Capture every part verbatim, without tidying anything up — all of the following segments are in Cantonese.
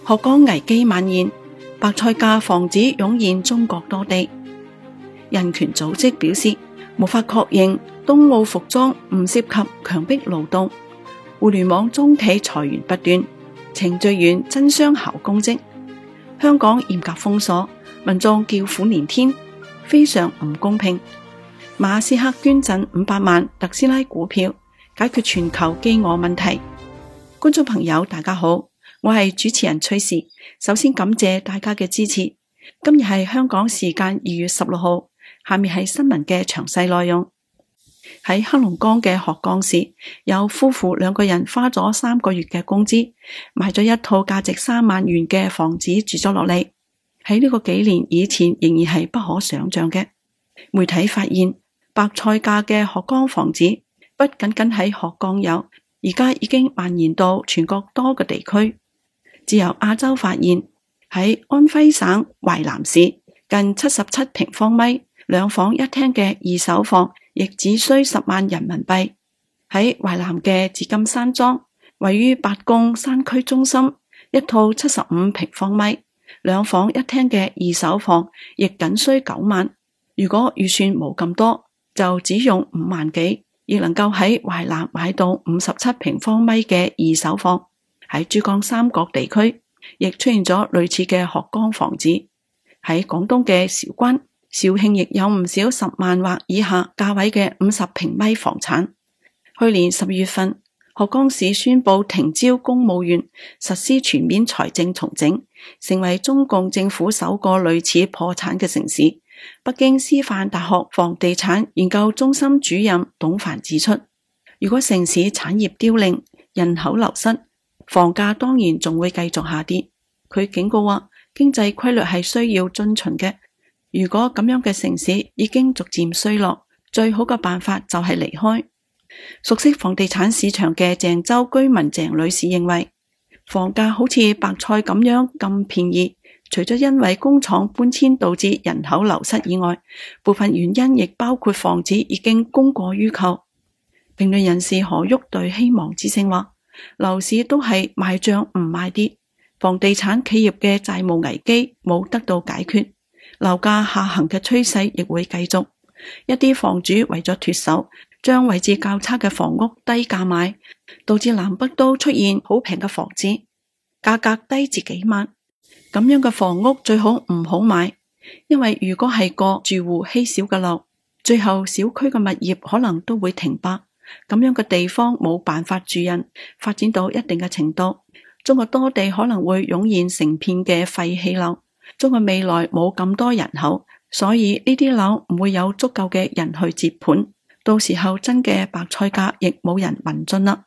學綱危機蔓延，白菜價防止湧現中國多地。人權組織表示，無法確認冬奧服裝唔涉及強迫勞動。互聯網中企裁員不斷，程序員爭相考公職。香港嚴格封鎖，民眾叫苦連天，非常唔公平。馬斯克捐贈五百萬特斯拉股票，解決全球飢餓問題。觀眾朋友大家好，我係主持人崔氏，首先感謝大家嘅支持。今日係香港時間二月十六號，下面係新聞嘅詳細內容。喺黑龍江嘅鶴崗市，有夫婦兩個人花咗三個月嘅工資，買咗一套價值三萬元嘅房子住咗落嚟。喺呢個幾年以前，仍然係不可想象嘅。媒體發現，白菜價嘅鶴崗房子不僅僅喺鶴崗有，而家已經蔓延到全國多個地區。自由亞洲發現，喺安徽省淮南市，近七十七平方米，兩房一廳嘅二手房亦只需十萬人民幣。喺淮南嘅紫金山莊，位於八公山區中心，一套七十五平方米，兩房一廳嘅二手房亦僅需九萬。如果預算冇咁多，就只用五萬幾，亦能夠喺淮南買到五十七平方米嘅二手房。喺珠江三角地區，亦出現咗類似嘅鶴崗房子。喺廣東嘅韶關、肇慶亦有唔少十萬或以下價位嘅五十平米房產。去年十月份，鶴崗市宣布停招公務員，實施全面財政重整，成為中共政府首個類似破產嘅城市。北京師範大學房地產研究中心主任董凡指出，如果城市產業凋零，人口流失，房價當然仲會繼續下跌。佢警告話，經濟規律係需要遵循嘅。如果咁樣嘅城市已經逐漸衰落，最好嘅辦法就係離開。熟悉房地產市場嘅鄭州居民鄭女士認為，房價好似白菜咁樣咁便宜，除咗因為工廠搬遷導致人口流失以外，部分原因亦包括房子已經供過於求。評論人士何旭對希望之聲話，樓市都係賣漲唔賣跌，房地產企業嘅債務危機冇得到解決，樓價下行嘅趨勢亦會繼續。一啲房主為咗脫手，將位置較差嘅房屋低價買，導致南北都出現好平嘅房子，價格低至幾萬。咁樣嘅房屋最好唔好買，因為如果係個住戶稀少嘅樓，最後小區嘅物業可能都會停擺。咁樣嘅地方冇辦法住人，發展到一定嘅程度，中國多地可能會湧現成片嘅廢棄樓。中國未來冇咁多人口，所以呢啲樓唔會有足夠嘅人去接盤，到時候真嘅白菜價亦冇人問津啦。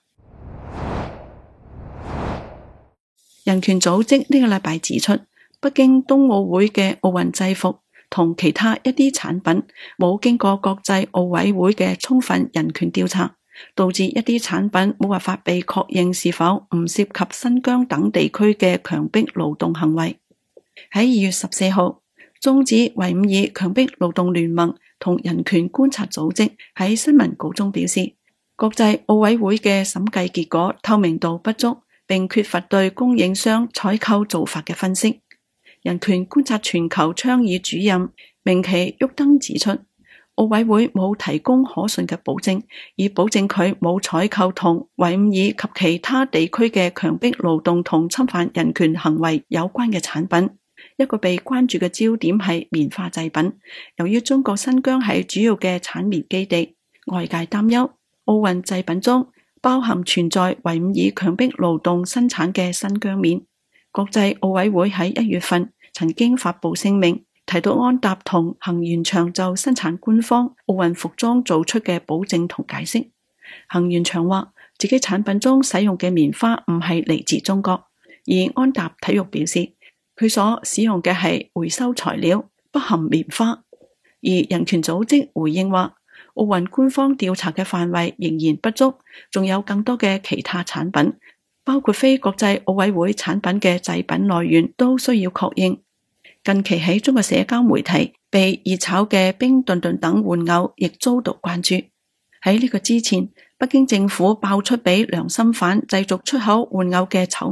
人權組織呢個禮拜指出，北京冬奧會嘅奧運制服同其他一啲產品冇經過國際奧委會嘅充分人權調查，導致一啲產品冇辦法被確認是否唔涉及新疆等地區嘅強迫勞動行為。喺二月十四號，中指維吾爾強迫勞動聯盟同人權觀察組織喺新聞稿中表示，國際奧委會嘅審計結果透明度不足，並缺乏對供應商採購做法嘅分析。人權觀察全球倡議主任明奇沃登指出，奧委會冇提供可信嘅保證，以保證佢冇採購同維吾爾及其他地區嘅強迫勞動同侵犯人權行為有關嘅產品。一個被關注嘅焦點係棉花製品，由於中國新疆係主要嘅產棉基地，外界擔憂奧運製品中包含存在維吾爾強迫勞動生產嘅新疆棉。國際奧委會喺一月份曾經發布聲明，提到安踏同恒源祥就生產官方奧運服裝做出嘅保證同解釋。恒源祥話自己產品中使用嘅棉花唔係嚟自中國，而安踏體育表示佢所使用嘅係回收材料，不含棉花。而人權組織回應話，奧運官方調查嘅範圍仍然不足，仲有更多嘅其他產品，包括非國際奧委會產品嘅製品來源都需要確認。近期喺中國社交媒體被熱炒嘅冰墩墩等玩偶亦遭到關注。喺呢個之前，北京政府爆出俾良心販製作出口玩偶嘅醜聞，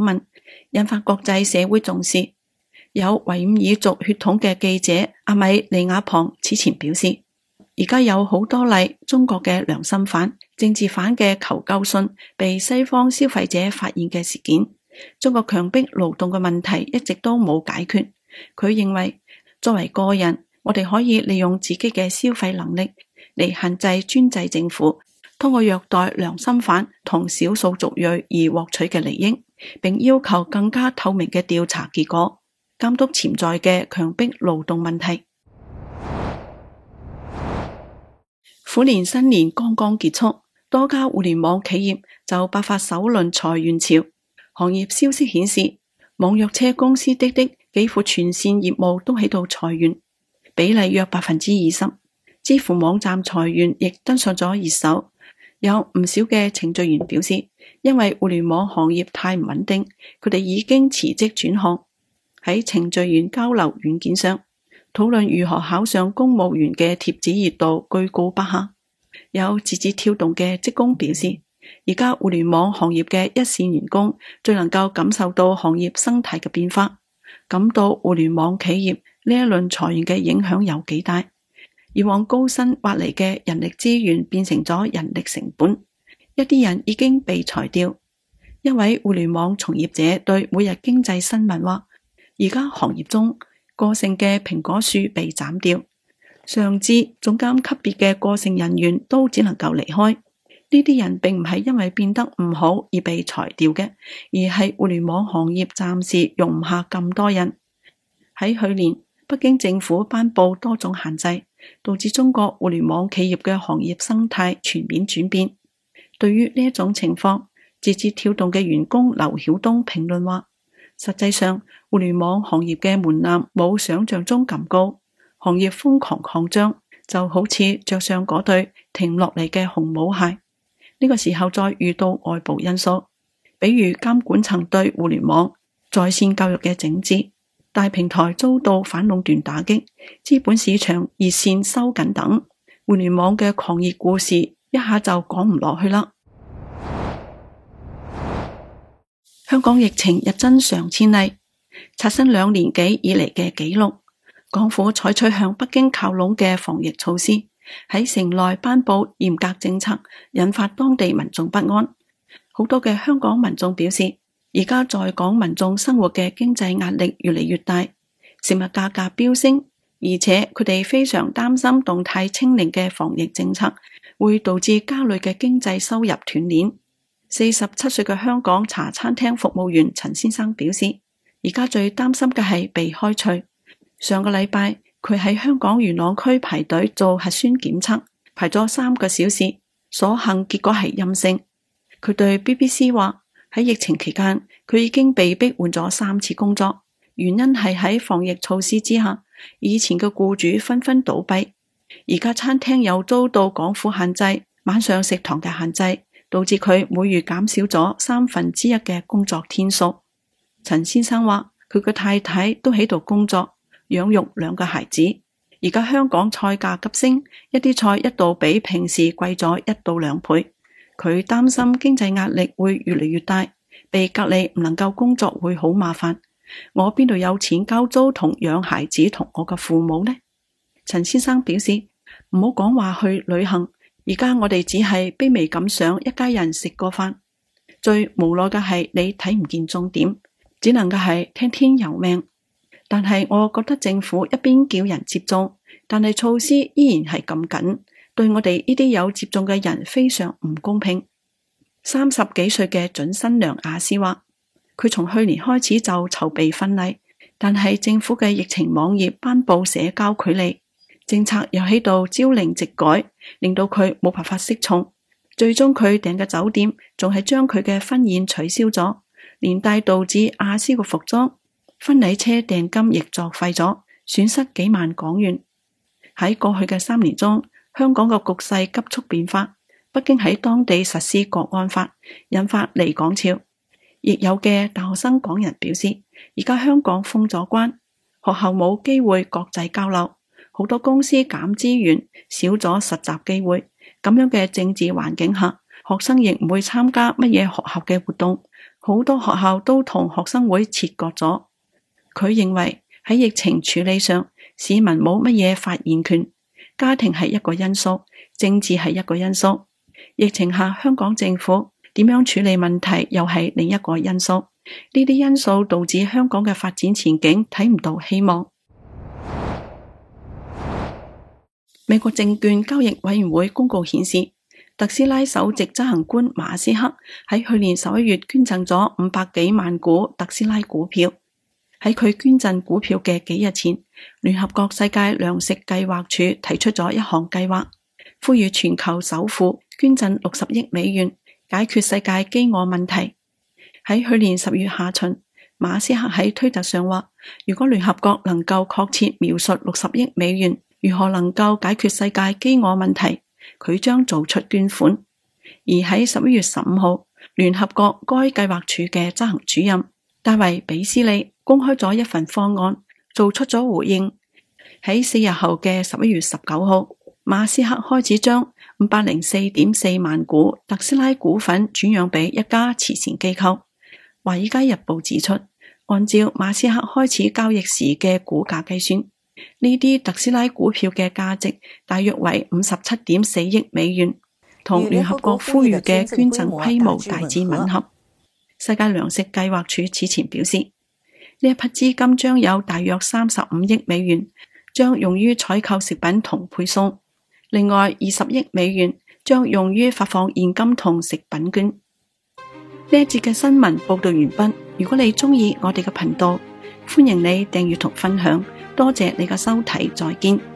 引發國際社會重視。有維吾爾族血統嘅記者阿米利亞龐此前表示，而家有好多例中國嘅良心犯、政治犯嘅求救信被西方消費者發現嘅事件。中國強迫勞動嘅問題一直都冇解決。佢認為作為個人，我哋可以利用自己嘅消費能力嚟限制專制政府通過虐待良心犯同少數族裔而獲取嘅利益，並要求更加透明嘅調查結果，監督潛在嘅強迫勞動問題。虎年新年剛剛結束，多家互聯網企業就爆發首輪裁員潮。行業消息顯示，網約車公司滴滴幾乎全線業務都喺度裁員，比例約百分之二十。支付網站裁員亦登上咗熱搜。有唔少嘅程序員表示，因為互聯網行業太唔穩定，佢哋已經辭職轉行。喺程序員交流軟件上，討論如何考上公務員嘅帖子熱度居高不下。有字節跳動嘅職工表示，而家互聯網行業嘅一線員工最能夠感受到行業生態嘅變化，感到互聯網企業呢一輪裁員嘅影響有幾大。以往高薪挖嚟嘅人力資源變成咗人力成本，一啲人已經被裁掉。一位互聯網從業者對每日經濟新聞話，而家行業中個性嘅蘋果樹被斬掉，上至總監級別嘅個性人員都只能夠離開。呢啲人並唔係因為變得唔好而被裁掉嘅，而係互聯網行業暫時容唔下咁多人。喺去年，北京政府頒布多種限制，導致中國互聯網企業嘅行業生態全面轉變。對於呢一種情況，字節跳動嘅員工劉曉東評論話，實際上互聯網行業嘅門檻冇想象中咁高，行業瘋狂擴張，就好似着上嗰對停唔落嚟嘅紅毛鞋。呢個時候再遇到外部因素，比如監管層對互聯網在線教育嘅整治，大平台遭到反壟斷打擊，資本市場熱線收緊等，互聯網嘅狂熱故事一下就講唔落去啦。香港疫情日增上千例，刷新兩年幾以嚟嘅紀錄。港府採取向北京靠攏嘅防疫措施，喺城內頒布嚴格政策，引發當地民眾不安。好多嘅香港民眾表示，而家在港民眾生活嘅經濟壓力越嚟越大，食物價格飆升，而且佢哋非常擔心動態清零嘅防疫政策會導致家裏嘅經濟收入斷鏈。四十七歲嘅香港茶餐廳服務員陳先生表示，而家最擔心嘅係被開除。上個禮拜佢喺香港元朗區排隊做核酸檢測，排咗三個小時，所幸結果係陰性。佢對 B B C 話，喺疫情期間佢已經被逼換咗三次工作，原因係喺防疫措施之下，以前嘅僱主紛紛倒閉，而家餐廳又遭到港府限制晚上食堂嘅限制，導致佢每月減少咗三分之一嘅工作天數。陳先生話，佢嘅太太都喺度工作，養育兩個孩子。而家香港菜價急升，一啲菜一度比平時貴咗一到兩倍。佢擔心經濟壓力會越嚟越大，被隔離唔能夠工作會好麻煩。我邊度有錢交租同養孩子同我嘅父母呢？陳先生表示，唔好講話去旅行，而家我哋只係卑微咁想一家人食個飯。最無奈嘅係你睇唔見終點，只能夠係聽天由命。但係我覺得政府一邊叫人接種，但係措施依然係咁緊，對我哋呢啲有接種嘅人非常唔公平。三十幾歲嘅準新娘亞斯話，佢從去年開始就籌備婚禮，但係政府嘅疫情網頁頒布社交距離政策，又喺度朝令夕改，令到佢冇辦法適從。最終佢訂嘅酒店仲係將佢嘅婚宴取消咗，連帶導致亞斯嘅服裝、婚禮車訂金亦作廢咗，損失幾萬港元。喺過去嘅三年中，香港嘅局勢急速變化，北京喺當地實施國安法，引發離港潮。亦有嘅大學生港人表示，而家香港封咗關，學校冇機會國際交流，好多公司減資源，少咗實習機會。咁樣嘅政治環境下，學生亦唔會參加乜嘢學校嘅活動， 好多學校都同學生會切割咗。佢認為喺疫情處理上，市民冇乜嘢發言權，家庭係一個因素，政治係一個因素。疫情下香港政府點樣處理問題又係另一個因素。呢啲因素導致香港嘅發展前景睇唔到希望。美國證券交易委員會公告顯示，特斯拉首席執行官馬斯克喺去年十一月捐贈咗五百幾萬股特斯拉股票。喺佢捐贈股票嘅幾日前，聯合國世界糧食計劃署提出咗一項計劃，呼籲全球首富捐贈六十億美元，解決世界飢餓問題。喺去年十月下旬，馬斯克喺推特上話，如果聯合國能夠確切描述六十億美元如何能夠解決世界飢餓問題，佢將做出捐款。而喺十一月十五號，聯合國該計劃署嘅執行主任戴維比斯利公開咗一份方案，做出咗回應。喺四日後嘅十一月十九號，馬斯克開始將五百零四點四萬股特斯拉股份轉讓俾一家慈善機構。華爾街日報指出，按照馬斯克開始交易時嘅股價計算，呢啲特斯拉股票嘅價值大約為五十七點四億美元，同聯合國呼籲嘅捐贈規模大致吻合。世界糧食計劃署此前表示，呢一筆資金將有大約三十五億美元將用於採購食品同配送，另外二十億美元將用於發放現金同食品券。呢一節嘅新聞報道完畢。如果你中意我哋嘅頻道，歡迎你訂閱同分享。多謝你嘅收睇，再見。